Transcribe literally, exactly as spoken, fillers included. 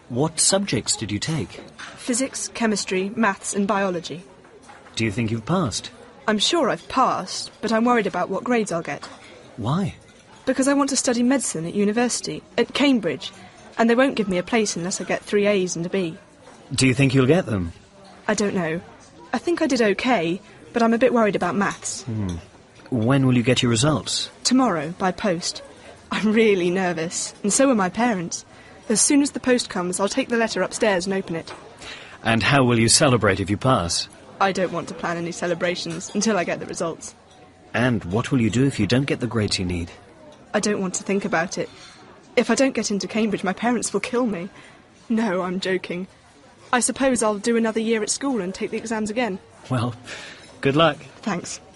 What subjects did you take? Physics, chemistry, maths and biology. Do you think you've passed? I'm sure I've passed, but I'm worried about what grades I'll get. Why? Because I want to study medicine at university, at Cambridge, and they won't give me a place unless I get three A's and a B. Do you think you'll get them? I don't know. I think I did okay, but I'm a bit worried about maths. Hmm. When will you get your results? Tomorrow, by post. I'm really nervous, and so are my parents. As soon as the post comes, I'll take the letter upstairs and open it. And how will you celebrate if you pass? I don't want to plan any celebrations until I get the results. And what will you do if you don't get the grades you need? I don't want to think about it. If I don't get into Cambridge, my parents will kill me. No, I'm joking. I suppose I'll do another year at school and take the exams again. Well, good luck. Thanks.